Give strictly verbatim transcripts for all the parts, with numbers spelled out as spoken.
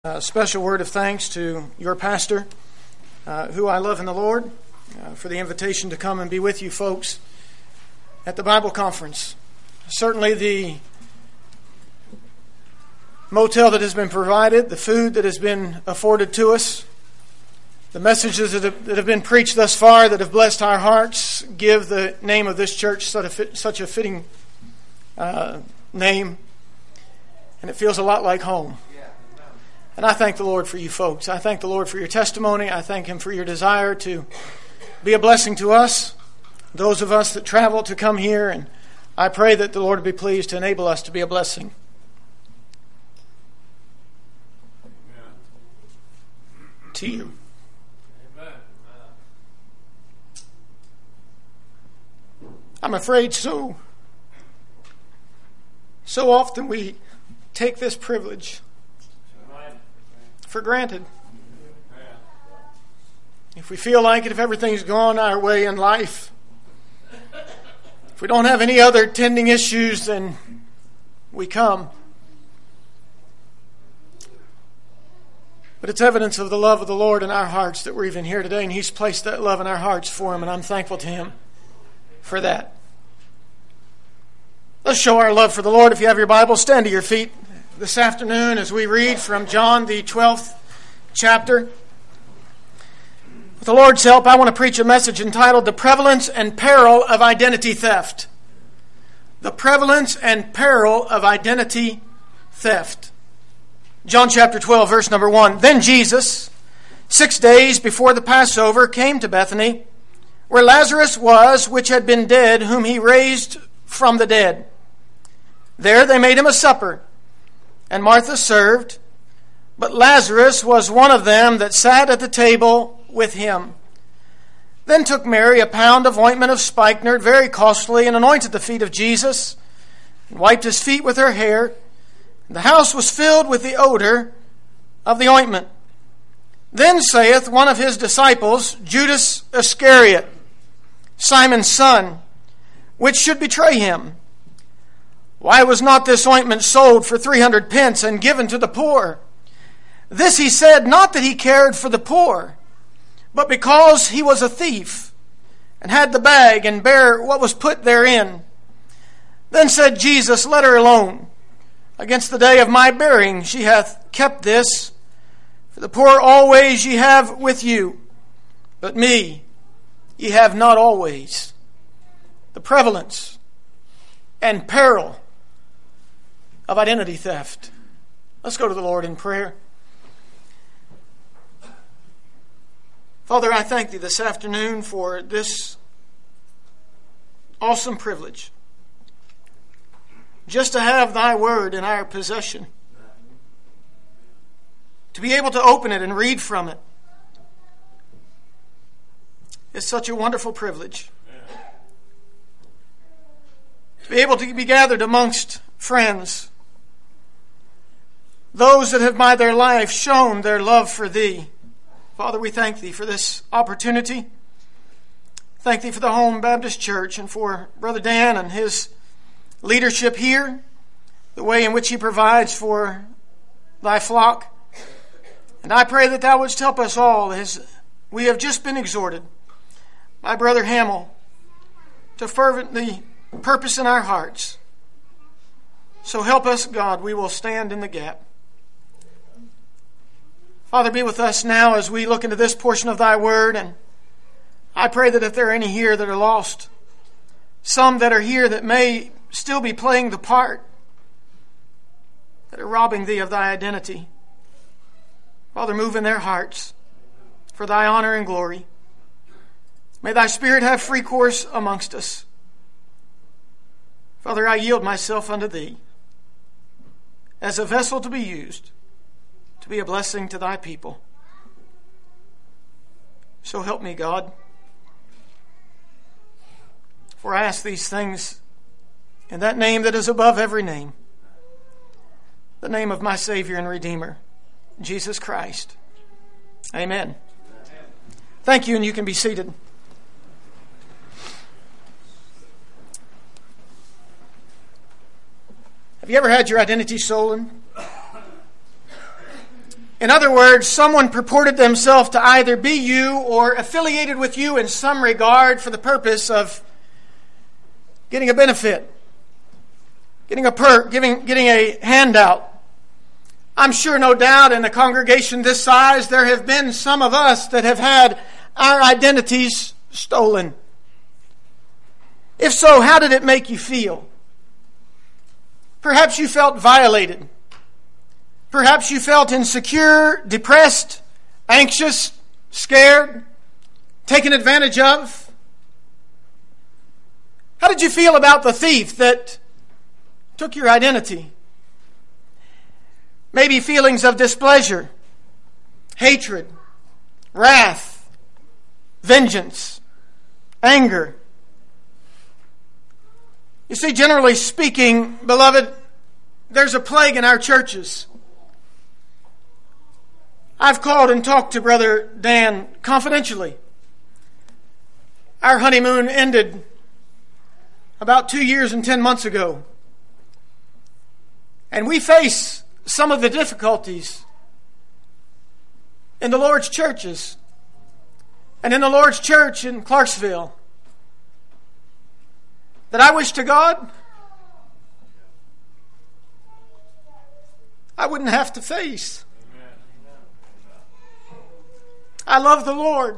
A special word of thanks to your pastor, uh, who I love in the Lord, uh, for the invitation to come and be with you folks at the Bible conference. Certainly the motel that has been provided, the food that has been afforded to us, the messages that have, that have been preached thus far that have blessed our hearts give the name of this church such a, fit, such a fitting uh, name, and it feels a lot like home. And I thank the Lord for you folks. I thank the Lord for your testimony. I thank Him for your desire to be a blessing to us, those of us that travel to come here. And I pray that the Lord will be pleased to enable us to be a blessing. Amen. To you. Amen. I'm afraid so, so often we take this privilege for granted. If we feel like it, if everything's gone our way in life, if we don't have any other tending issues, then we come. But it's evidence of the love of the Lord in our hearts that we're even here today, and He's placed that love in our hearts for Him, and I'm thankful to Him for that. Let's show our love for the Lord. If you have your Bible, stand to your feet this afternoon as we read from John, the twelfth chapter. With the Lord's help, I want to preach a message entitled The Prevalence and Peril of Identity Theft. The Prevalence and Peril of Identity Theft. John chapter twelve, verse number one. Then Jesus, six days before the Passover, came to Bethany, where Lazarus was, which had been dead, whom He raised from the dead. There they made Him a supper, and Martha served, but Lazarus was one of them that sat at the table with Him. Then took Mary a pound of ointment of spikenard, very costly, and anointed the feet of Jesus, and wiped His feet with her hair. And the house was filled with the odor of the ointment. Then saith one of His disciples, Judas Iscariot, Simon's son, which should betray Him, why was not this ointment sold for three hundred pence and given to the poor? This He said, not that He cared for the poor, but because He was a thief, and had the bag, and bare what was put therein. Then said Jesus, let her alone. Against the day of my burying she hath kept this. For the poor always ye have with you, but me ye have not always. The prevalence and peril of identity theft. Let's go to the Lord in prayer. Father, I thank Thee this afternoon for this awesome privilege, just to have Thy word in our possession, to be able to open it and read from it. It's such a wonderful privilege. To be able to be gathered amongst friends, those that have by their life shown their love for Thee. Father, we thank Thee for this opportunity. Thank Thee for the Home Baptist Church and for Brother Dan and his leadership here, the way in which he provides for Thy flock. And I pray that Thou wouldst help us all as we have just been exhorted by Brother Hamill to fervently purpose in our hearts. So help us, God, we will stand in the gap. Father, be with us now as we look into this portion of Thy word, and I pray that if there are any here that are lost, some that are here that may still be playing the part, that are robbing Thee of Thy identity, Father, move in their hearts for Thy honor and glory. May Thy Spirit have free course amongst us. Father, I yield myself unto Thee as a vessel to be used to be a blessing to Thy people. So help me, God. For I ask these things in that name that is above every name, the name of my Savior and Redeemer, Jesus Christ. Amen. Amen. Thank you, and you can be seated. Have you ever had your identity stolen? In other words, someone purported themselves to either be you or affiliated with you in some regard for the purpose of getting a benefit, getting a perk, giving, getting a handout. I'm sure, no doubt, in a congregation this size, there have been some of us that have had our identities stolen. If so, how did it make you feel? Perhaps you felt violated. Perhaps you felt insecure, depressed, anxious, scared, taken advantage of. How did you feel about the thief that took your identity? Maybe feelings of displeasure, hatred, wrath, vengeance, anger. You see, generally speaking, beloved, there's a plague in our churches. I've called and talked to Brother Dan confidentially. Our honeymoon ended about two years and ten months ago. And we face some of the difficulties in the Lord's churches and in the Lord's church in Clarksville that I wish to God I wouldn't have to face. I love the Lord,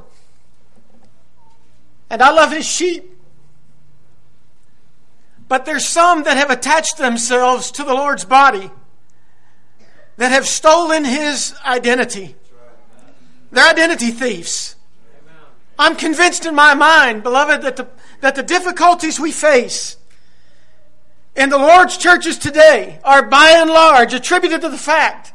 and I love His sheep. But there's some that have attached themselves to the Lord's body that have stolen His identity. They're identity thieves. I'm convinced in my mind, beloved, that the, that the difficulties we face in the Lord's churches today are by and large attributed to the fact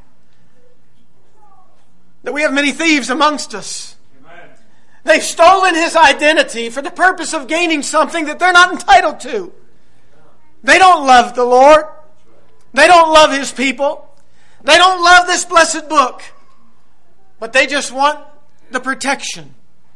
that we have many thieves amongst us. Amen. They've stolen His identity for the purpose of gaining something that they're not entitled to. They don't love the Lord. They don't love His people. They don't love this blessed book. But they just want the protection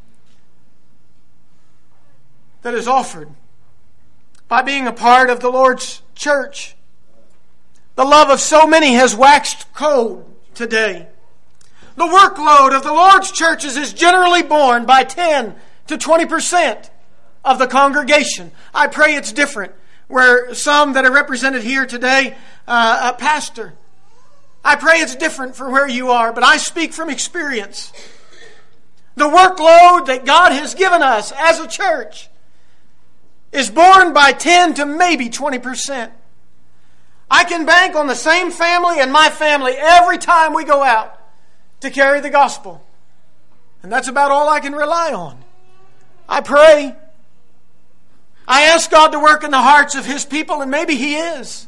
that is offered by being a part of the Lord's church. The love of so many has waxed cold today. The workload of the Lord's churches is generally borne by ten to twenty percent of the congregation. I pray it's different where some that are represented here today, uh, a pastor. I pray it's different for where you are, but I speak from experience. The workload that God has given us as a church is borne by ten to maybe twenty percent. I can bank on the same family and my family every time we go out to carry the gospel. And that's about all I can rely on. I pray. I ask God to work in the hearts of His people, and maybe He is.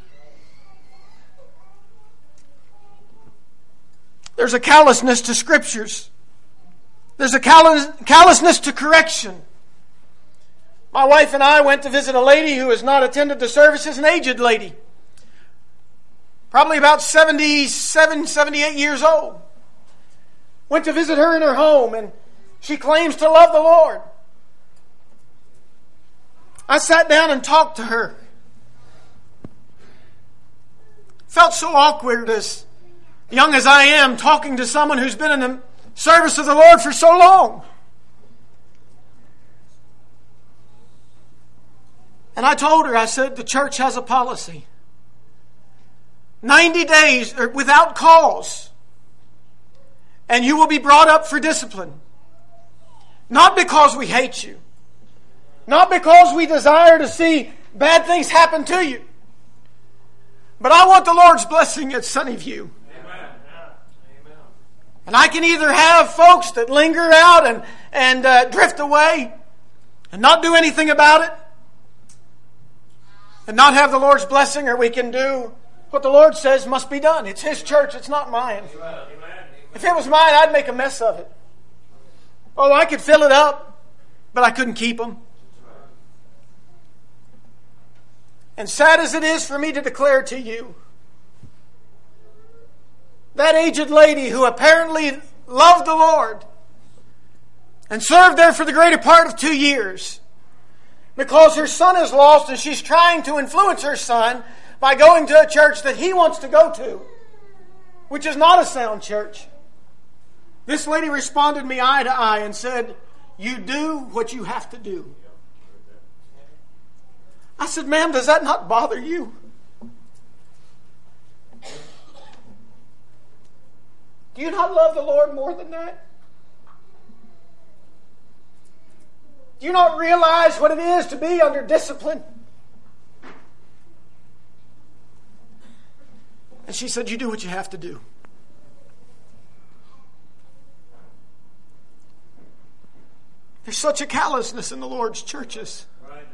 There's a callousness to scriptures. There's a callous, callousness to correction. My wife and I went to visit a lady who has not attended the services, an aged lady. Probably about seventy-seven, seventy-eight years old. Went to visit her in her home, and she claims to love the Lord. I sat down and talked to her. Felt so awkward, as young as I am, talking to someone who's been in the service of the Lord for so long. And I told her, I said, the church has a policy. ninety days without cause, and you will be brought up for discipline. Not because we hate you. Not because we desire to see bad things happen to you. But I want the Lord's blessing at Sunnyview. Amen. And I can either have folks that linger out and, and uh, drift away and not do anything about it and not have the Lord's blessing, or we can do what the Lord says must be done. It's His church, it's not mine. Amen. If it was mine, I'd make a mess of it. Oh, I could fill it up, but I couldn't keep them. And sad as it is for me to declare to you, that aged lady who apparently loved the Lord and served there for the greater part of two years, because her son is lost and she's trying to influence her son by going to a church that he wants to go to, which is not a sound church. This lady responded me eye to eye and said, "You do what you have to do." I said, "Ma'am, does that not bother you? Do you not love the Lord more than that? Do you not realize what it is to be under discipline?" And she said, "You do what you have to do." There's such a callousness in the Lord's churches.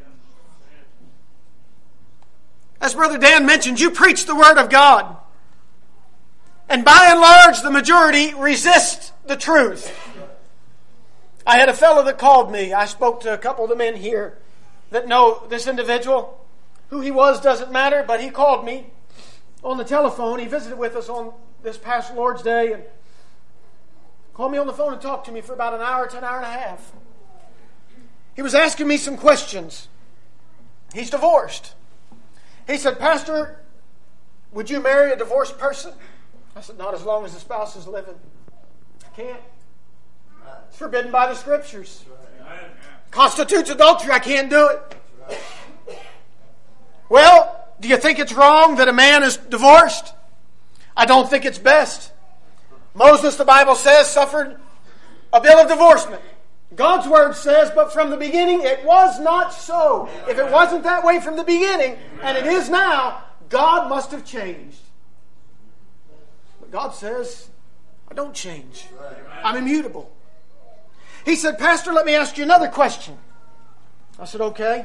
As Brother Dan mentioned, you preach the Word of God. And by and large, the majority resist the truth. I had a fellow that called me. I spoke to a couple of the men here that know this individual. Who he was doesn't matter, but he called me on the telephone. He visited with us on this past Lord's Day and called me on the phone and talked to me for about an hour to an hour and a half. He was asking me some questions. He's divorced. He said, "Pastor, would you marry a divorced person?" I said, "Not as long as the spouse is living. I can't. It's forbidden by the Scriptures. Constitutes adultery. I can't do it." "Well, do you think it's wrong that a man is divorced?" "I don't think it's best. Moses, the Bible says, suffered a bill of divorcement. God's Word says, but from the beginning it was not so. If it wasn't that way from the beginning, and it is now, God must have changed." But God says, "I don't change. I'm immutable." He said, "Pastor, let me ask you another question." I said, "Okay."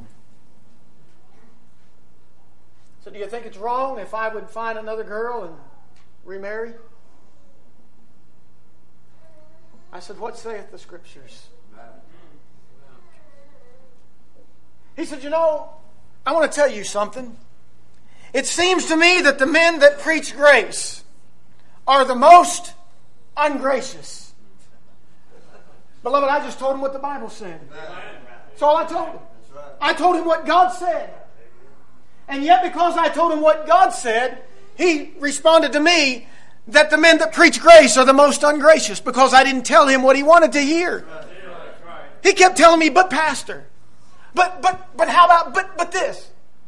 So do you think it's wrong if I would find another girl and remarry? I said, "What saith the Scriptures?" He said, "You know, I want to tell you something. It seems to me that the men that preach grace are the most ungracious." Beloved, I just told him what the Bible said. That's all I told him. I told him what God said. And yet because I told him what God said, he responded to me that the men that preach grace are the most ungracious because I didn't tell him what he wanted to hear. He kept telling me, "But Pastor, but but but how about but but this?"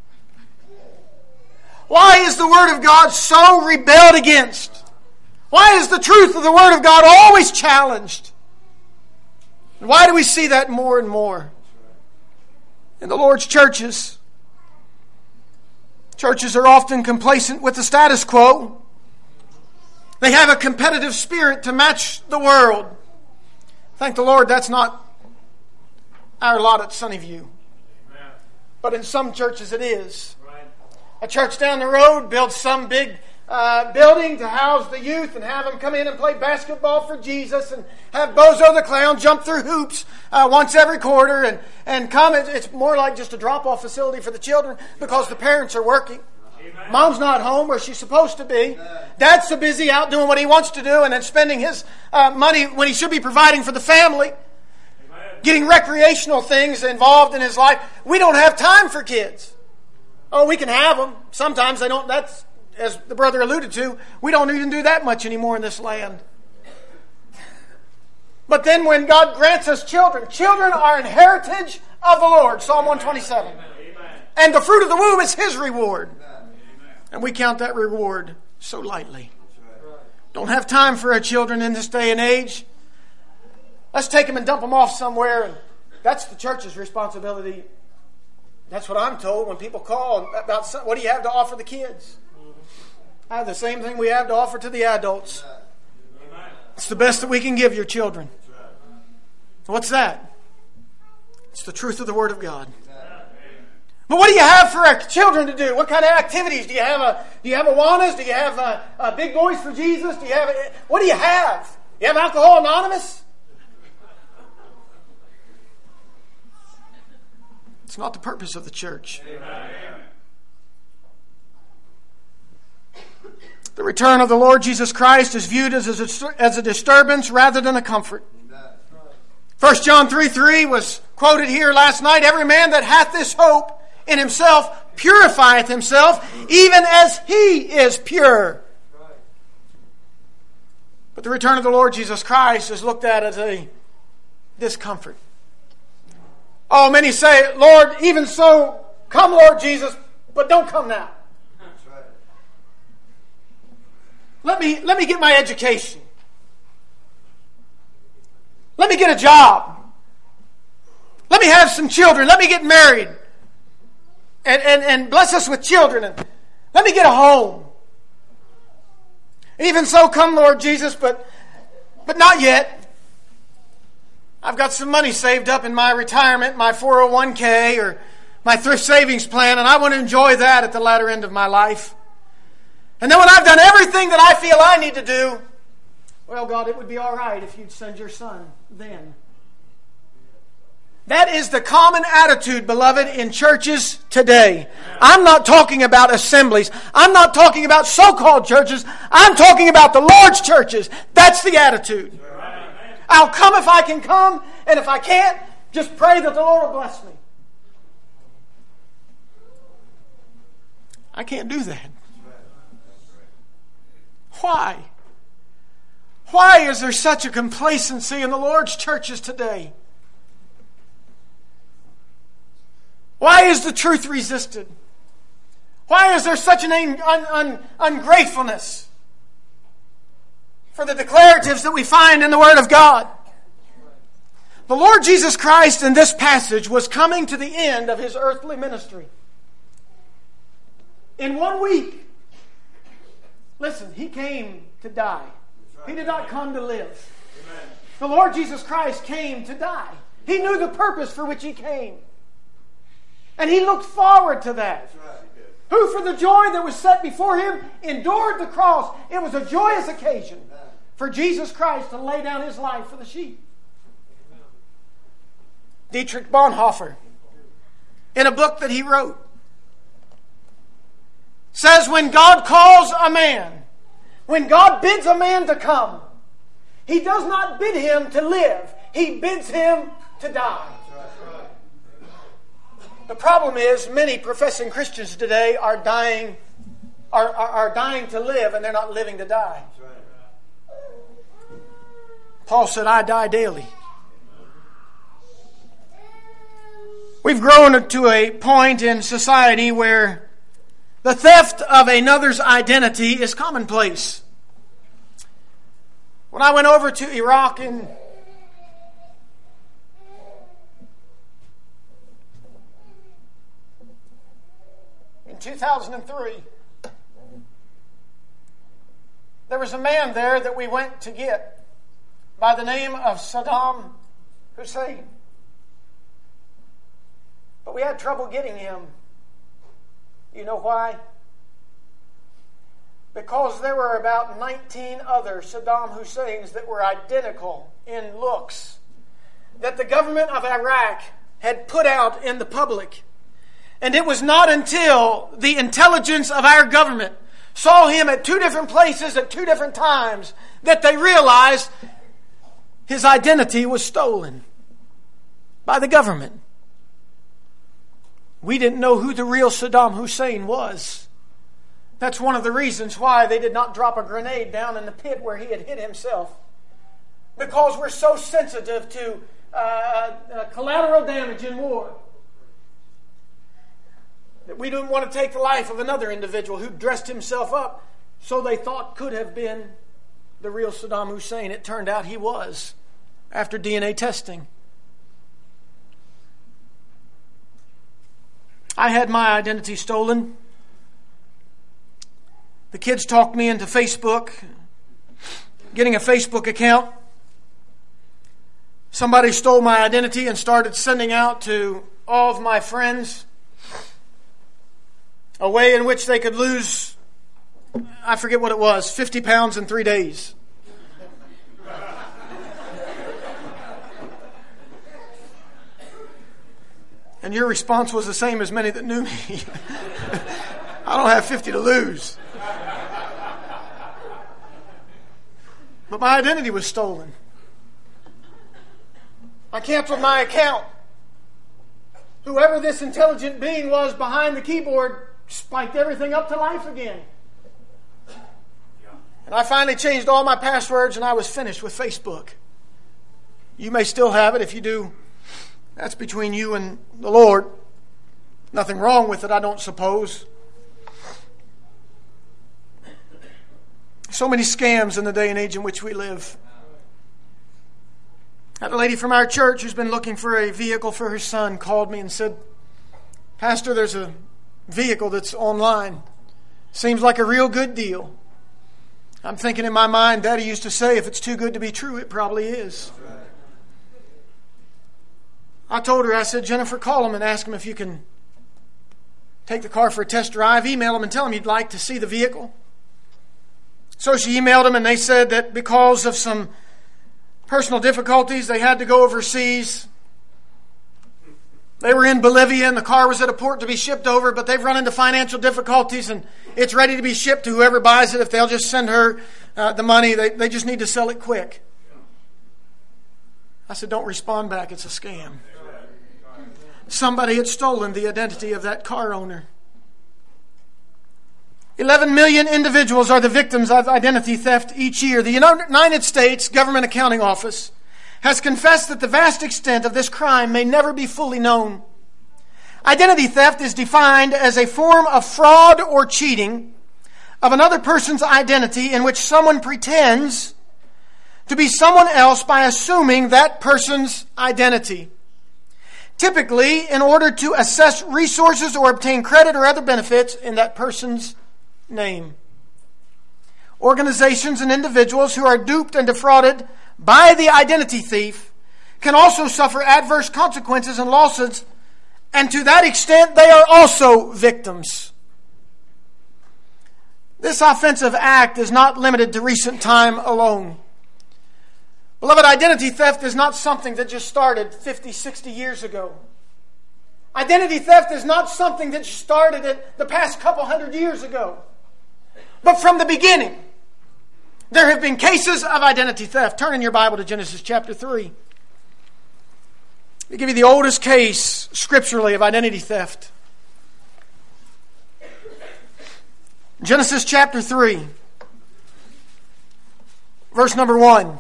Why is the Word of God so rebelled against? Why is the truth of the Word of God always challenged? And why do we see that more and more in the Lord's churches? Churches are often complacent with the status quo. They have a competitive spirit to match the world. Thank the Lord that's not our lot at Sunnyview. But in some churches it is. A church down the road builds some big uh, building to house the youth and have them come in and play basketball for Jesus and have Bozo the Clown jump through hoops uh, once every quarter and, and come. It's more like just a drop-off facility for the children because the parents are working. Amen. Mom's not home where she's supposed to be. Amen. Dad's so busy out doing what he wants to do and then spending his uh, money when he should be providing for the family. Amen. Getting recreational things involved in his life. We don't have time for kids. Oh, we can have them. Sometimes they don't. That's, as the brother alluded to, we don't even do that much anymore in this land. But then when God grants us children, children are an heritage of the Lord. Psalm one twenty-seven. Amen. And the fruit of the womb is His reward. Amen. And we count that reward so lightly. Right. Don't have time for our children in this day and age. Let's take them and dump them off somewhere. And that's the church's responsibility. That's what I'm told when people call about what do you have to offer the kids. I have the same thing we have to offer to the adults. It's the best that we can give your children. What's that? It's the truth of the Word of God. But what do you have for our children to do? What kind of activities? Do you have a do you have Awanas? Do you have a, a Big Boys for Jesus? Do you have a, what do you have? You have Alcohol Anonymous? It's not the purpose of the church. Amen. The return of the Lord Jesus Christ is viewed as a, as a disturbance rather than a comfort. First John three three was quoted here last night. Every man that hath this hope in himself purifieth himself, even as he is pure. the return of the Lord Jesus Christ is looked at as a discomfort. Oh, many say, Lord, even so, come, Lord Jesus, but don't come now. That's right. Let me, let me get my education. Let me get a job. Let me have some children. Let me get married. And, and, and bless us with children. And let me get a home. Even so, come, Lord Jesus, but, but not yet. I've got some money saved up in my retirement, my four oh one k or my thrift savings plan, and I want to enjoy that at the latter end of my life. And then when I've done everything that I feel I need to do, well, God, it would be all right if you'd send your son then. That is the common attitude, beloved, in churches today. I'm not talking about assemblies. I'm not talking about so-called churches. I'm talking about the Lord's churches. That's the attitude. I'll come if I can come, and if I can't, just pray that the Lord will bless me. I can't do that. Why? Why is there such a complacency in the Lord's churches today? Why is the truth resisted? Why is there such an un- un- ungratefulness for the declaratives that we find in the Word of God? The Lord Jesus Christ in this passage was coming to the end of His earthly ministry. In one week, listen, He came to die. He did not come to live. The Lord Jesus Christ came to die. He knew the purpose for which He came. And He looked forward to that. Who, for the joy that was set before Him, endured the cross. It was a joyous occasion for Jesus Christ to lay down His life for the sheep. Dietrich Bonhoeffer, in a book that he wrote, says when God calls a man, when God bids a man to come, He does not bid him to live. He bids him to die. The problem is many professing Christians today are dying, are, are, are dying to live, and they're not living to die. Paul said, I die daily. We've grown to a point in society where the theft of another's identity is commonplace. When I went over to Iraq in in two thousand three, there was a man there that we went to get by the name of Saddam Hussein. But we had trouble getting him. You know why? Because there were about nineteen other Saddam Husseins that were identical in looks that the government of Iraq had put out in the public. And it was not until the intelligence of our government saw him at two different places at two different times that they realized his identity was stolen by the government. We didn't know who the real Saddam Hussein was. That's one of the reasons why they did not drop a grenade down in the pit where he had hid himself. Because we're so sensitive to uh, uh, collateral damage in war that we didn't want to take the life of another individual who dressed himself up so they thought could have been the real Saddam Hussein. It turned out he was, after D N A testing. I had my identity stolen. The kids talked me into Facebook, getting a Facebook account. Somebody stole my identity and started sending out to all of my friends a way in which they could lose, I forget what it was, fifty pounds in three days. And your response was the same as many that knew me. I don't have fifty to lose. But my identity was stolen. I canceled my account. Whoever this intelligent being was behind the keyboard spiked everything up to life again. And I finally changed all my passwords and I was finished with Facebook. You may still have it. If you do, that's between you and the Lord. Nothing wrong with it, I don't suppose. So many scams in the day and age in which we live. I had a lady from our church who's been looking for a vehicle for her son called me and said, Pastor, there's a vehicle that's online. Seems like a real good deal. I'm thinking in my mind, Daddy used to say, if it's too good to be true, it probably is. I told her, I said, Jennifer, call them and ask them if you can take the car for a test drive. Email them and tell them you'd like to see the vehicle. So she emailed them and they said that because of some personal difficulties, they had to go overseas. They were in Bolivia and the car was at a port to be shipped over, but they've run into financial difficulties and it's ready to be shipped to whoever buys it. If they'll just send her uh, the money, they, they just need to sell it quick. I said, don't respond back. It's a scam. Somebody had stolen the identity of that car owner. eleven million individuals are the victims of identity theft each year. The United States Government Accounting Office has confessed that the vast extent of this crime may never be fully known. Identity theft is defined as a form of fraud or cheating of another person's identity in which someone pretends to be someone else by assuming that person's identity. Typically, in order to assess resources or obtain credit or other benefits in that person's name. Organizations and individuals who are duped and defrauded by the identity thief can also suffer adverse consequences and losses, and to that extent they are also victims. This offensive act is not limited to recent time alone. Beloved, identity theft is not something that just started fifty, sixty years ago. Identity theft is not something that started at the past couple hundred years ago. But from the beginning, there have been cases of identity theft. Turn in your Bible to Genesis chapter three. I'll give you the oldest case scripturally of identity theft. Genesis chapter three, verse number one.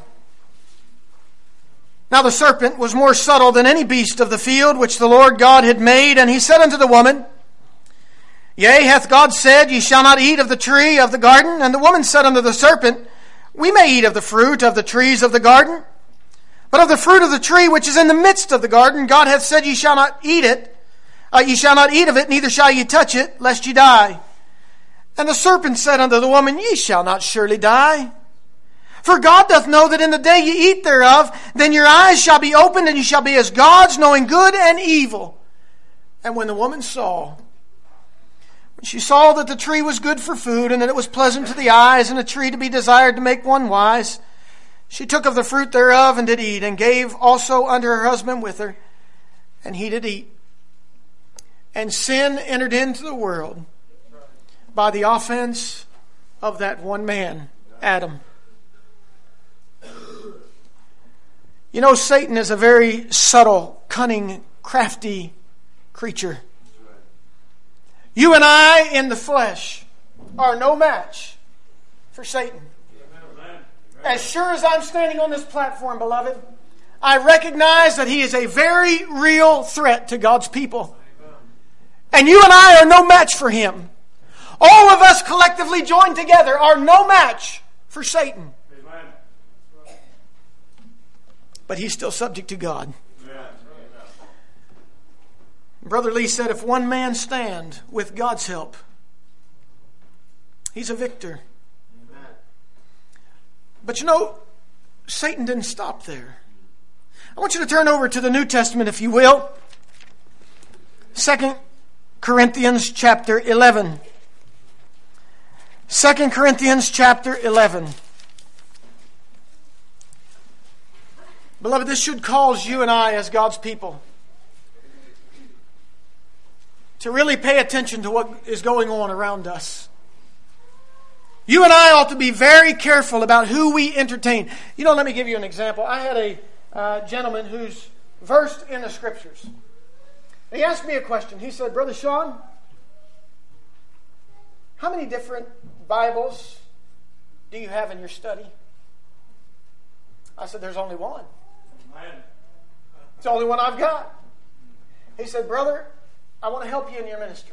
Now the serpent was more subtle than any beast of the field which the Lord God had made, and he said unto the woman, Yea, hath God said, Ye shall not eat of the tree of the garden? And the woman said unto the serpent, We may eat of the fruit of the trees of the garden, but of the fruit of the tree which is in the midst of the garden, God hath said, Ye shall not eat it, uh, ye shall not eat of it, neither shall ye touch it, lest ye die. And the serpent said unto the woman, Ye shall not surely die. For God doth know that in the day ye eat thereof, then your eyes shall be opened, and ye shall be as gods, knowing good and evil. And when the woman saw, when she saw that the tree was good for food, and that it was pleasant to the eyes, and a tree to be desired to make one wise, she took of the fruit thereof, and did eat, and gave also unto her husband with her, and he did eat. And sin entered into the world by the offense of that one man, Adam. You know, Satan is a very subtle, cunning, crafty creature. You and I in the flesh are no match for Satan. As sure as I'm standing on this platform, beloved, I recognize that he is a very real threat to God's people. And you and I are no match for him. All of us collectively joined together are no match for Satan. But he's still subject to God. Brother Lee said, if one man stand with God's help, he's a victor. But you know, Satan didn't stop there. I want you to turn over to the New Testament, if you will. Second Corinthians chapter eleven. Second Corinthians chapter eleven. Beloved, this should cause you and I as God's people to really pay attention to what is going on around us. You and I ought to be very careful about who we entertain. You know, let me give you an example. I had a uh, gentleman who's versed in the Scriptures. He asked me a question. He said, Brother Sean, how many different Bibles do you have in your study? I said, there's only one. It's the only one I've got. He said, brother, I want to help you in your ministry.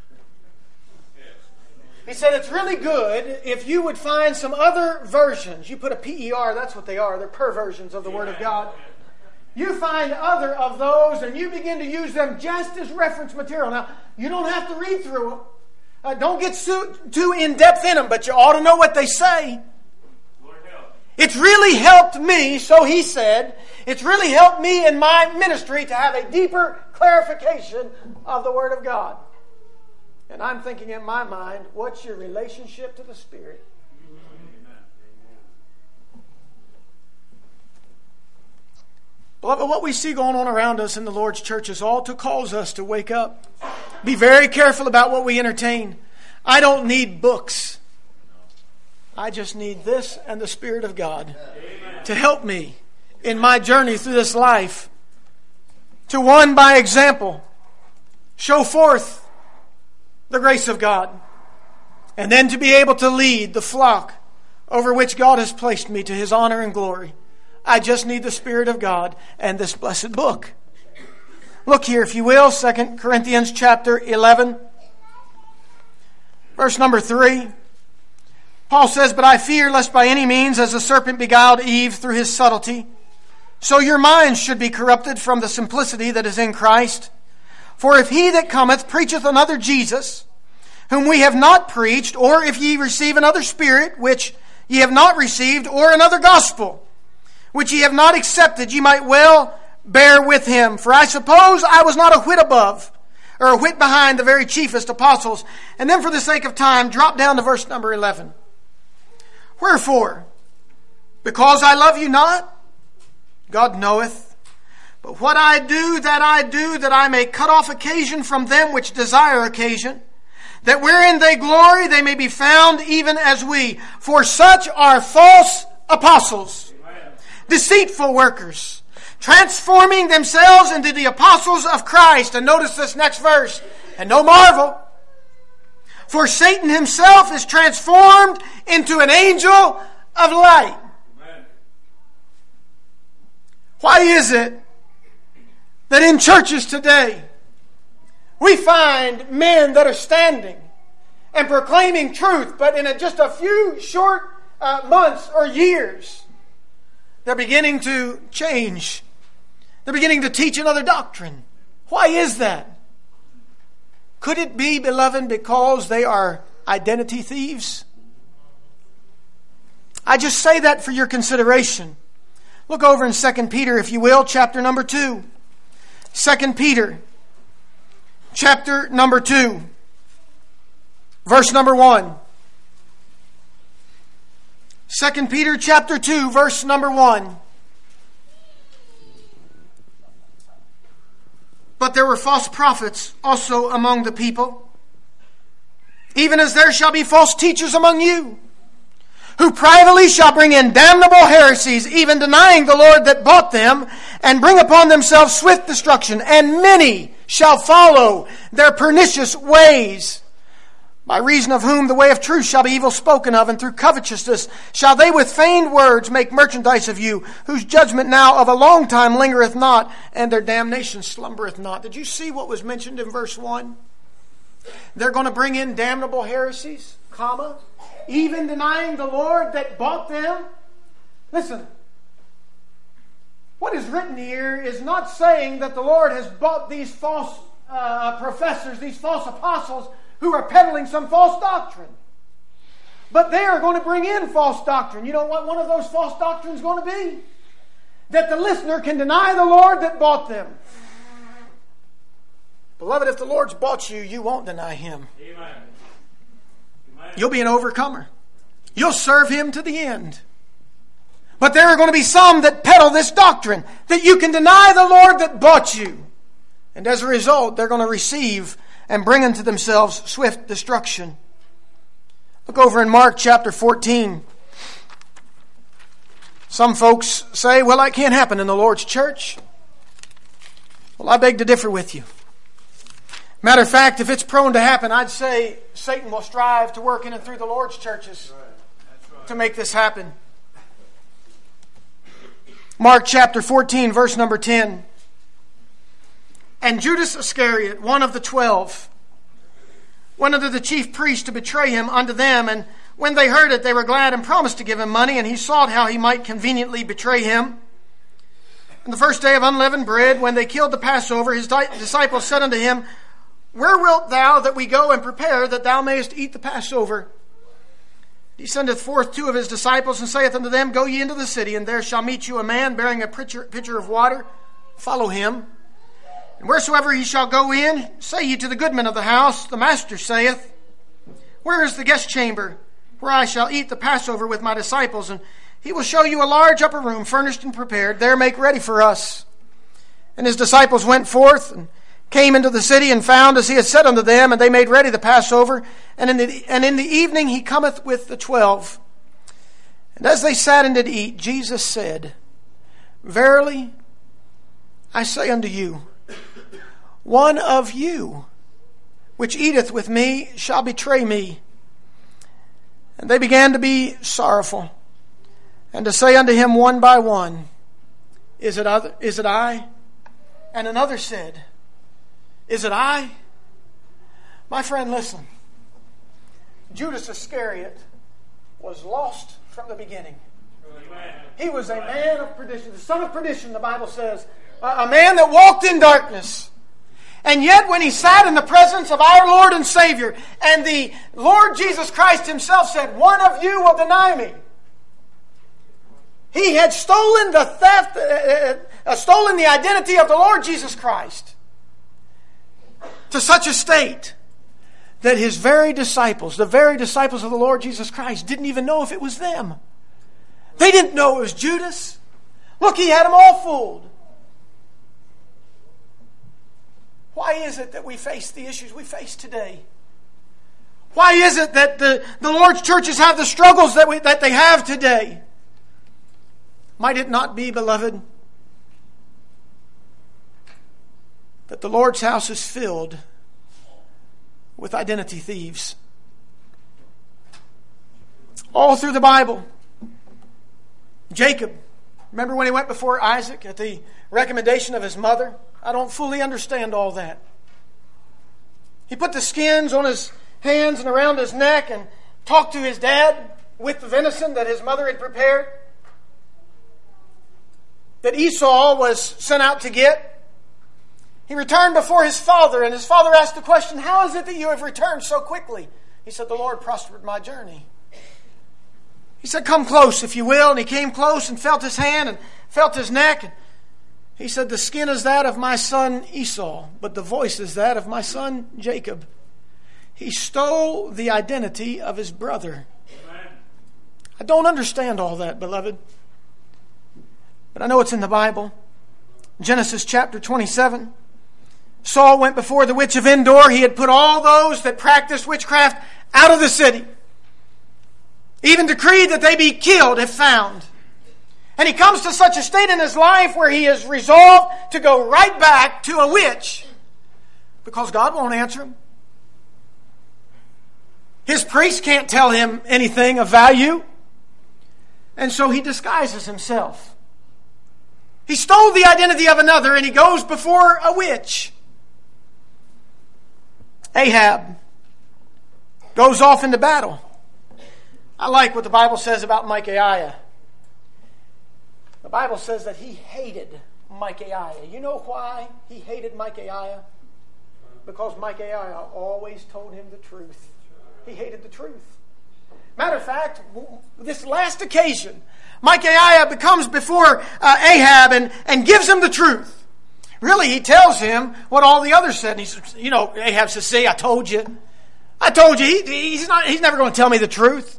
He said, it's really good if you would find some other versions. You put a P E R, that's what they are. They're perversions of the Word of God. You find other of those and you begin to use them just as reference material. Now, you don't have to read through them. Uh, don't get too, too in-depth in them, but you ought to know what they say. It's really helped me, so he said, it's really helped me in my ministry to have a deeper clarification of the Word of God. And I'm thinking in my mind, what's your relationship to the Spirit? Beloved, what we see going on around us in the Lord's church is all to cause us to wake up. Be very careful about what we entertain. I don't need books. I just need this and the Spirit of God to help me in my journey through this life. To one, by example, show forth the grace of God. And then to be able to lead the flock over which God has placed me to His honor and glory. I just need the Spirit of God and this blessed book. Look here, if you will, Second Corinthians chapter eleven, verse number three. Paul says, but I fear lest by any means, as the serpent beguiled Eve through his subtlety, so your minds should be corrupted from the simplicity that is in Christ. For if he that cometh preacheth another Jesus, whom we have not preached, or if ye receive another spirit, which ye have not received, or another gospel, which ye have not accepted, ye might well bear with him. For I suppose I was not a whit above, or a whit behind the very chiefest apostles. And then for the sake of time, drop down to verse number eleven. Wherefore, because I love you not, God knoweth, but what I do, that I do, that I may cut off occasion from them which desire occasion, that wherein they glory, they may be found even as we. For such are false apostles, deceitful workers, transforming themselves into the apostles of Christ. And notice this next verse. And no marvel, for Satan himself is transformed into an angel of light. Amen. Why is it that in churches today we find men that are standing and proclaiming truth, but in a, just a few short uh, months or years, they're beginning to change. They're beginning to teach another doctrine. Why is that? Could it be, beloved, because they are identity thieves? I just say that for your consideration. Look over in Second Peter, if you will, chapter number two. Second Peter, chapter number two, verse number one. Second Peter, chapter two, verse number one. But there were false prophets also among the people, even as there shall be false teachers among you, who privately shall bring in damnable heresies, even denying the Lord that bought them, and bring upon themselves swift destruction. And many shall follow their pernicious ways, by reason of whom the way of truth shall be evil spoken of, and through covetousness shall they with feigned words make merchandise of you, whose judgment now of a long time lingereth not, and their damnation slumbereth not. Did you see what was mentioned in verse one? They're going to bring in damnable heresies, comma, even denying the Lord that bought them. Listen, what is written here is not saying that the Lord has bought these false uh, professors, these false apostles, who are peddling some false doctrine. But they are going to bring in false doctrine. You know what one of those false doctrines is going to be? That the listener can deny the Lord that bought them. Beloved, if the Lord's bought you, you won't deny Him. Amen. You'll be an overcomer. You'll serve Him to the end. But there are going to be some that peddle this doctrine, that you can deny the Lord that bought you. And as a result, they're going to receive and bring unto themselves swift destruction. Look over in Mark chapter fourteen. Some folks say, well, that can't happen in the Lord's church. Well, I beg to differ with you. Matter of fact, if it's prone to happen, I'd say Satan will strive to work in and through the Lord's churches. That's right. That's right. to make this happen. Mark chapter fourteen, verse number ten. And Judas Iscariot, one of the twelve, went unto the chief priests to betray him unto them. And when they heard it, they were glad and promised to give him money. And he sought how he might conveniently betray him. And the first day of unleavened bread, when they killed the Passover, his disciples said unto him, Where wilt thou that we go and prepare that thou mayest eat the Passover? He sendeth forth two of his disciples and saith unto them, Go ye into the city, and there shall meet you a man bearing a pitcher, pitcher of water. Follow him. And wheresoever he shall go in, say ye to the goodman of the house, The master saith, Where is the guest chamber, where I shall eat the Passover with my disciples? And he will show you a large upper room, furnished and prepared. There make ready for us. And his disciples went forth and came into the city and found as he had said unto them, and they made ready the Passover. And in the, and in the evening he cometh with the twelve. And as they sat and did eat, Jesus said, Verily, I say unto you, one of you which eateth with me shall betray me. And they began to be sorrowful, and to say unto him one by one, Is it other, is it I? And another said, Is it I? My friend, listen. Judas Iscariot was lost from the beginning. Amen. He was a man of perdition, the son of perdition, the Bible says. A man that walked in darkness. And yet when he sat in the presence of our Lord and Savior, and the Lord Jesus Christ himself said, One of you will deny me. He had stolen the theft, uh, uh, stolen the identity of the Lord Jesus Christ to such a state that his very disciples, the very disciples of the Lord Jesus Christ, didn't even know if it was them. They didn't know it was Judas. Look, he had them all fooled. Why is it that we face the issues we face today? Why is it that the, the Lord's churches have the struggles that we, that they have today? Might it not be, beloved, that the Lord's house is filled with identity thieves? All through the Bible. Jacob, remember when he went before Isaac at the recommendation of his mother? I don't fully understand all that. He put the skins on his hands and around his neck and talked to his dad with the venison that his mother had prepared, that Esau was sent out to get. He returned before his father, and his father asked the question, How is it that you have returned so quickly? He said, The Lord prospered my journey. He said, Come close, if you will. And he came close and felt his hand and felt his neck. And he said, The skin is that of my son Esau, but the voice is that of my son Jacob. He stole the identity of his brother. Amen. I don't understand all that, beloved. But I know it's in the Bible. Genesis chapter twenty-seven. Saul went before the witch of Endor. He had put all those that practiced witchcraft out of the city. Even decreed that they be killed if found. And he comes to such a state in his life where he is resolved to go right back to a witch because God won't answer him. His priest can't tell him anything of value. And so he disguises himself. He stole the identity of another and he goes before a witch. Ahab goes off into battle. I like what the Bible says about Micaiah. The Bible says that he hated Micaiah. You know why he hated Micaiah? Because Micaiah always told him the truth. He hated the truth. Matter of fact, this last occasion, Micaiah comes before uh, Ahab and, and gives him the truth. Really, he tells him what all the others said. And he says, you know, Ahab says, see, I told you. I told you. He, he's, not, he's never going to tell me the truth.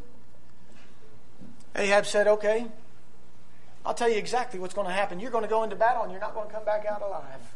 Ahab said, okay, I'll tell you exactly what's going to happen. You're going to go into battle and you're not going to come back out alive.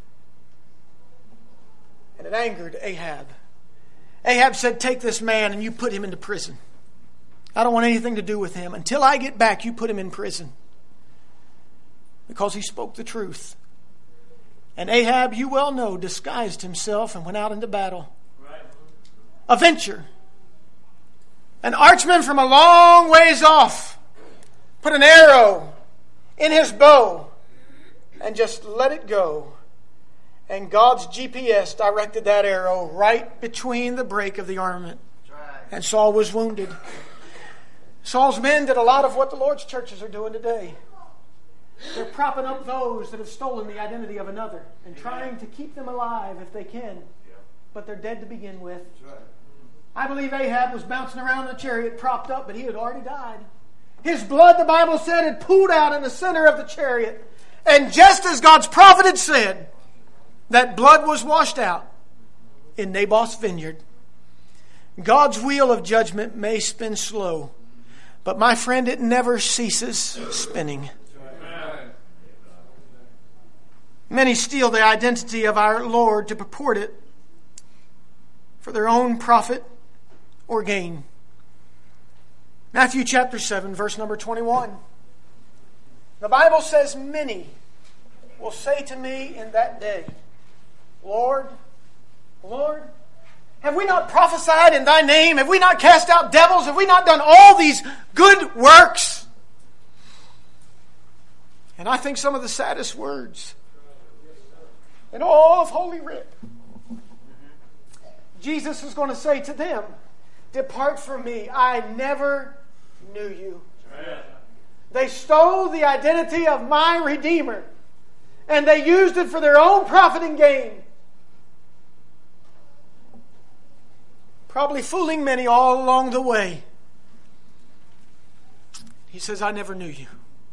And it angered Ahab. Ahab said, take this man and you put him into prison. I don't want anything to do with him. Until I get back, you put him in prison. Because he spoke the truth. And Ahab, you well know, disguised himself and went out into battle. Right. A venture. An archman from a long ways off put an arrow in his bow and just let it go. And God's G P S directed that arrow right between the break of the armament. And Saul was wounded. Saul's men did a lot of what the Lord's churches are doing today. They're propping up those that have stolen the identity of another and trying to keep them alive if they can. But they're dead to begin with. I believe Ahab was bouncing around in the chariot propped up, but he had already died. His blood, the Bible said, had pooled out in the center of the chariot. And just as God's prophet had said, that blood was washed out in Naboth's vineyard. God's wheel of judgment may spin slow, but my friend, it never ceases spinning. Many steal the identity of our Lord to purport it for their own profit or gain. Matthew chapter seven, verse number twenty-one. The Bible says, many will say to me in that day, Lord, Lord, have we not prophesied in thy name? Have we not cast out devils? Have we not done all these good works? And I think some of the saddest words in all of Holy Writ, Jesus is going to say to them, depart from me, I never knew you. Amen. They stole the identity of my Redeemer, and they used it for their own profit and gain. Probably fooling many all along the way. He says, I never knew you.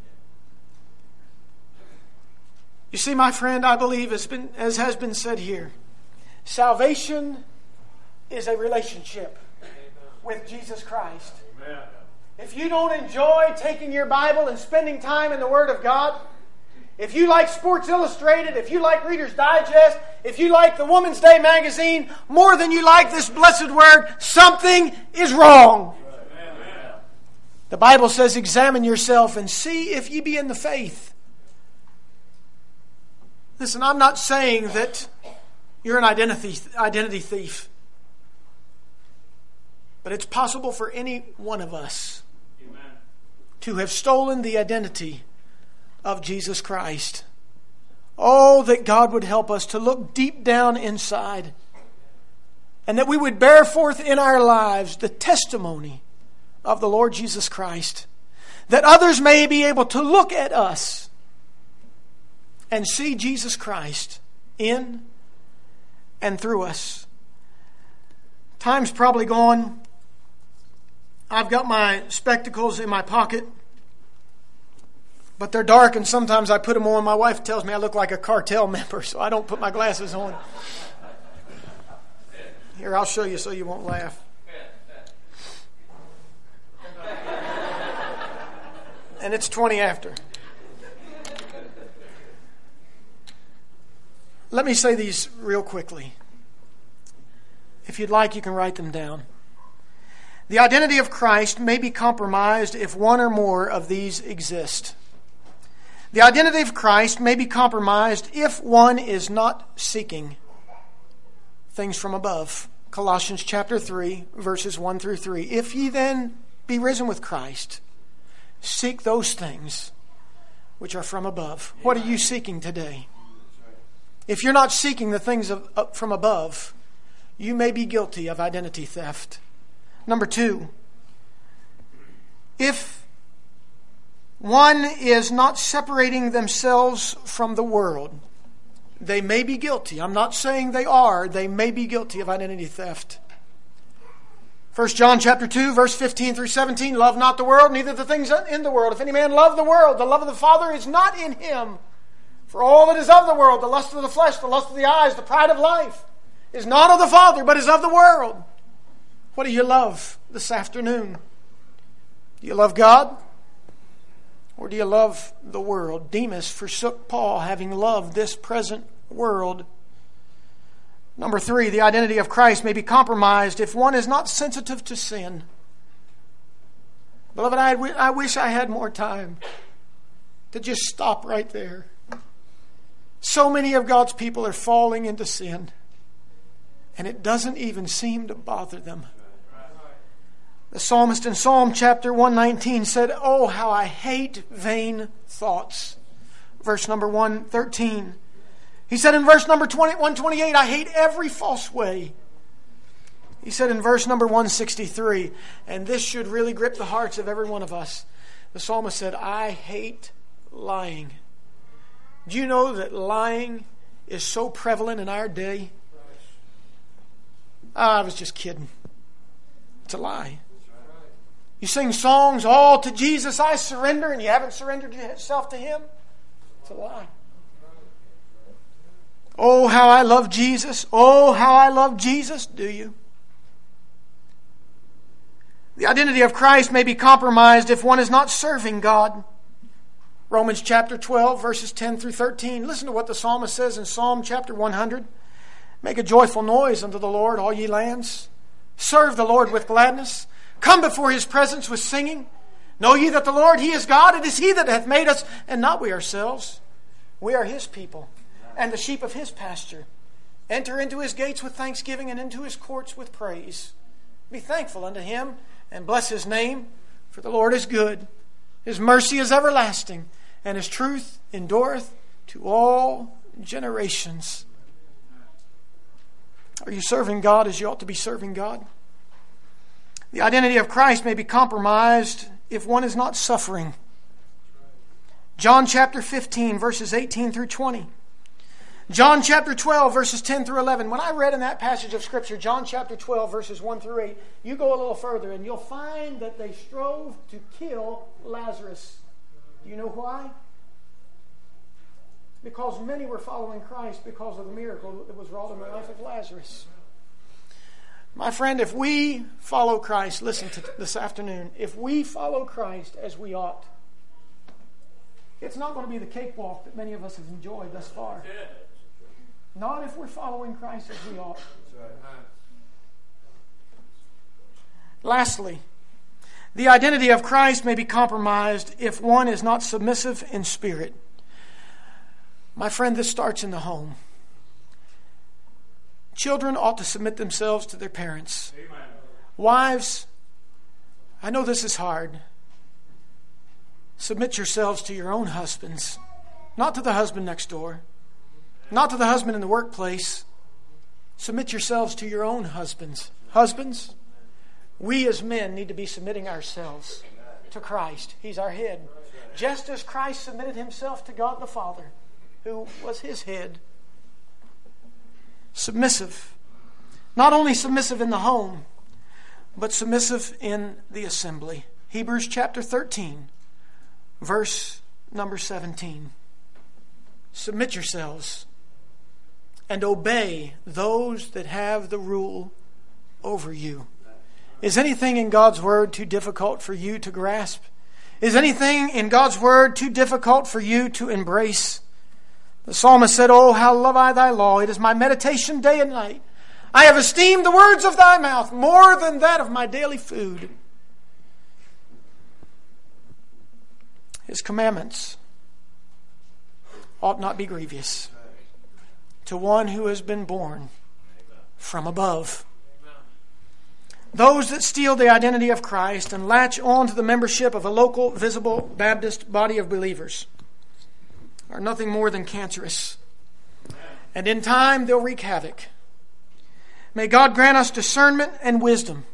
You see, my friend, I believe, as, been, as has been said here, salvation is a relationship with Jesus Christ. Amen. If you don't enjoy taking your Bible and spending time in the Word of God, if you like Sports Illustrated, if you like Reader's Digest, if you like the Woman's Day magazine more than you like this blessed Word, something is wrong. Amen. The Bible says, examine yourself and see if ye be in the faith. Listen, I'm not saying that you're an identity, identity thief. But it's possible for any one of us Amen. To have stolen the identity of Jesus Christ. Oh, that God would help us to look deep down inside and that we would bear forth in our lives the testimony of the Lord Jesus Christ, that others may be able to look at us and see Jesus Christ in and through us. Time's probably gone. I've got my spectacles in my pocket, but they're dark, and sometimes I put them on. My wife tells me I look like a cartel member, so I don't put my glasses on. Here, I'll show you so you won't laugh. And it's twenty after. Let me say these real quickly. If you'd like, you can write them down. The identity of Christ may be compromised if one or more of these exist. The identity of Christ may be compromised if one is not seeking things from above. Colossians chapter three, verses one through three. If ye then be risen with Christ, seek those things which are from above. What are you seeking today? If you're not seeking the things of, up from above, you may be guilty of identity theft. Number two, if one is not separating themselves from the world, they may be guilty. I'm not saying they are. They may be guilty of identity theft. First John chapter two, verse fifteen through seventeen, love not the world, neither the things in the world. If any man love the world, the love of the Father is not in him. For all that is of the world, the lust of the flesh, the lust of the eyes, the pride of life, is not of the Father, but is of the world. What do you love this afternoon? Do you love God? Or do you love the world? Demas forsook Paul, having loved this present world. Number three, the identity of Christ may be compromised if one is not sensitive to sin. Beloved, I, I wish I had more time to just stop right there. So many of God's people are falling into sin, and it doesn't even seem to bother them. The psalmist in Psalm chapter one nineteen said, "Oh, how I hate vain thoughts." Verse number one thirteen. He said in verse number one twenty-eight, "I hate every false way." He said in verse number one sixty-three, and this should really grip the hearts of every one of us. The psalmist said, "I hate lying." Do you know that lying is so prevalent in our day? Ah, I was just kidding. It's a lie. You sing songs, "All to Jesus I surrender," and you haven't surrendered yourself to Him. It's a lie. Oh, how I love Jesus. Oh, how I love Jesus. Do you? The identity of Christ may be compromised if one is not serving God. Romans chapter twelve, verses ten through thirteen. Listen to what the psalmist says in Psalm chapter one hundred. "Make a joyful noise unto the Lord, all ye lands. Serve the Lord with gladness. Come before His presence with singing. Know ye that the Lord, He is God. It is He that hath made us, and not we ourselves. We are His people, and the sheep of His pasture. Enter into His gates with thanksgiving, and into His courts with praise. Be thankful unto Him, and bless His name, for the Lord is good. His mercy is everlasting, and His truth endureth to all generations." Are you serving God as you ought to be serving God? The identity of Christ may be compromised if one is not suffering. John chapter fifteen, verses eighteen through twenty. John chapter twelve, verses ten through eleven. When I read in that passage of Scripture, John chapter twelve, verses one through eight, you go a little further and you'll find that they strove to kill Lazarus. Do you know why? Because many were following Christ because of the miracle that was wrought in the life of Lazarus. My friend, if we follow Christ, listen to this afternoon, if we follow Christ as we ought, it's not going to be the cakewalk that many of us have enjoyed thus far. Not if we're following Christ as we ought. Lastly, the identity of Christ may be compromised if one is not submissive in spirit. My friend, this starts in the home. Children ought to submit themselves to their parents. Amen. Wives, I know this is hard. Submit yourselves to your own husbands, not to the husband next door, not to the husband in the workplace. Submit yourselves to your own husbands. Husbands, we as men need to be submitting ourselves to Christ. He's our head. Just as Christ submitted Himself to God the Father, who was His head. Submissive. Not only submissive in the home, but submissive in the assembly. Hebrews chapter thirteen, verse number seventeen. Submit yourselves and obey those that have the rule over you. Is anything in God's Word too difficult for you to grasp? Is anything in God's Word too difficult for you to embrace? The psalmist said, "Oh, how love I thy law. It is my meditation day and night. I have esteemed the words of thy mouth more than that of my daily food." His commandments ought not be grievous to one who has been born from above. Those that steal the identity of Christ and latch on to the membership of a local, visible Baptist body of believers are nothing more than cancerous. And in time, they'll wreak havoc. May God grant us discernment and wisdom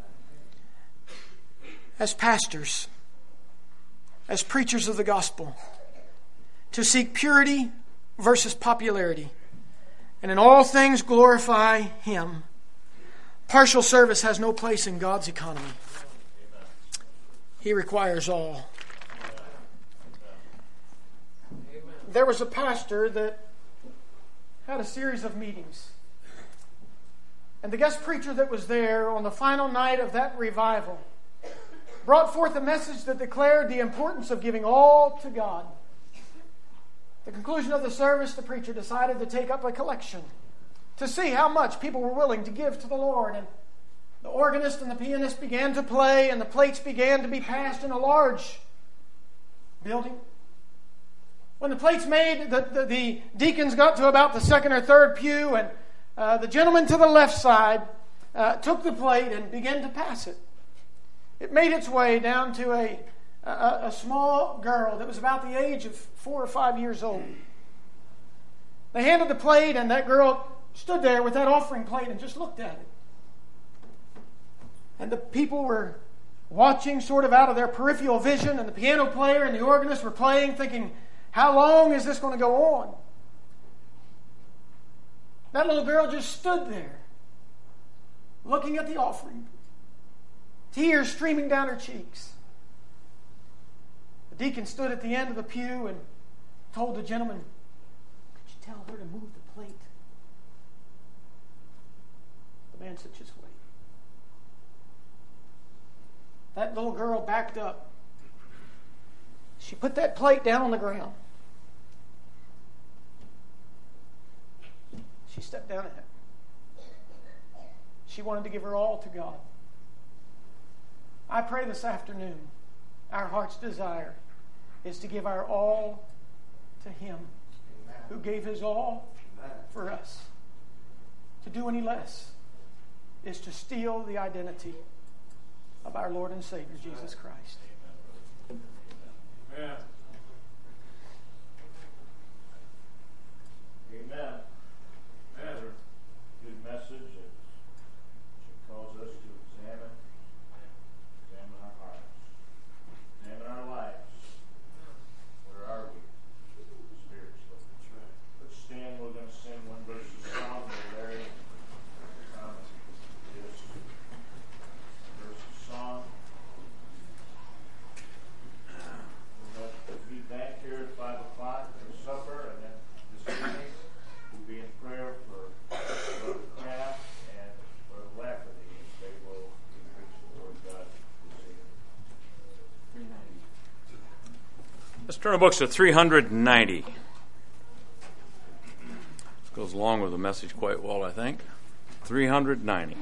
as pastors, as preachers of the gospel, to seek purity versus popularity, and in all things glorify Him. Partial service has no place in God's economy. He requires all. There was a pastor that had a series of meetings. And the guest preacher that was there on the final night of that revival brought forth a message that declared the importance of giving all to God. At the conclusion of the service, the preacher decided to take up a collection to see how much people were willing to give to the Lord. And the organist and the pianist began to play, and the plates began to be passed in a large building. When the plates made, the, the, the deacons got to about the second or third pew, and uh, the gentleman to the left side uh, took the plate and began to pass it. it made its way down to a, a, a small girl that was about the age of four or five years old. They handed the plate, and that girl stood there with that offering plate and just looked at it. And the people were watching sort of out of their peripheral vision, and the piano player and the organist were playing, thinking, how long is this going to go on? That little girl just stood there, looking at the offering, tears streaming down her cheeks. The deacon stood at the end of the pew and told the gentleman, could you tell her to move the plate? The man said, just wait. That little girl backed up. She put that plate down on the ground. She stepped down in it. She wanted to give her all to God. I pray this afternoon, our heart's desire is to give our all to Him who gave His all for us. To do any less is to steal the identity of our Lord and Savior, Jesus Christ. Amen. Amen. Another good message. It calls us to examine, examine our hearts, examine our lives. Where are we spiritually? Let's stand. We're going to sing one verse of song that Larry um, is verse of song. We'll have to be back here at five o'clock for supper, and then this evening we'll be in prayer for Brother Kraft and Brother Lafferty, as they will be preaching the Word of God this evening. Let's turn our books to three ninety. This goes along with the message quite well, I think. three ninety.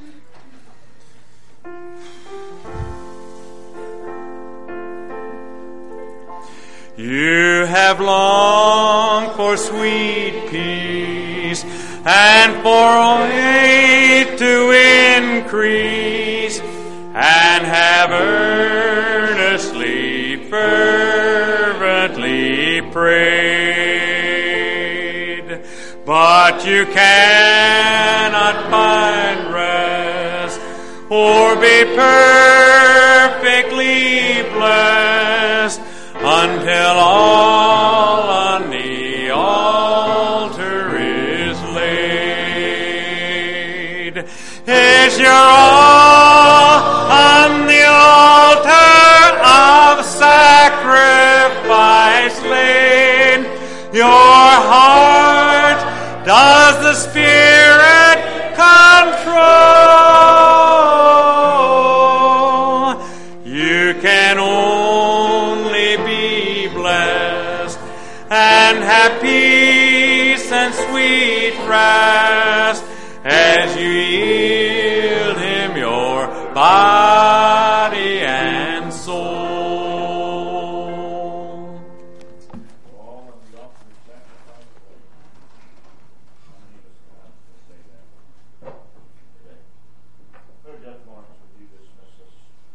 You have longed for sweet peace and for faith to increase, and have earnestly, fervently prayed. But you cannot find rest or be perfectly blessed until all on the altar is laid. Is your all on the altar of sacrifice laid? Your heart does the Spirit control? You can only be blessed and have peace and sweet rest as you yield Him your body and soul. All of the altar of sacrifice. How many of us can say that today? Brother Jeff Lawrence, would you dismiss us?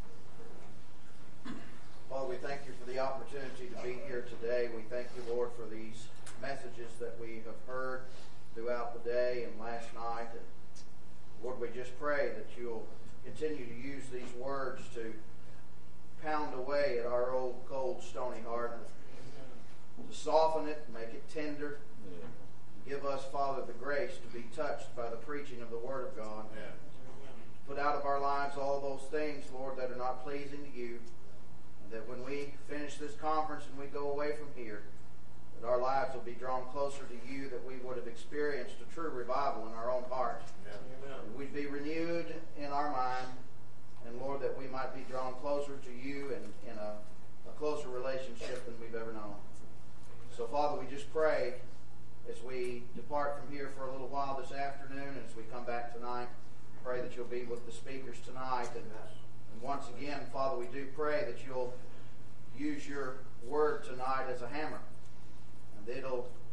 Father, we thank you for the opportunity to be here today. We thank you, Lord, for these messages that we have heard throughout the day and last night. And Lord, we just pray that you'll continue to use these words to pound away at our old, cold, stony heart, to soften it, make it tender. Give us, Father, the grace to be touched by the preaching of the Word of God. Put out of our lives all those things, Lord, that are not pleasing to you. And that when we finish this conference and we go away from here, that our lives will be drawn closer to you, that we would have experienced a true revival in our own heart. That we'd be renewed in our mind, and Lord, that we might be drawn closer to you and in a, a closer relationship than we've ever known. So, Father, we just pray as we depart from here for a little while this afternoon, as we come back tonight, pray that you'll be with the speakers tonight. And, and once again, Father, we do pray that you'll use your word tonight as a hammer, and it'll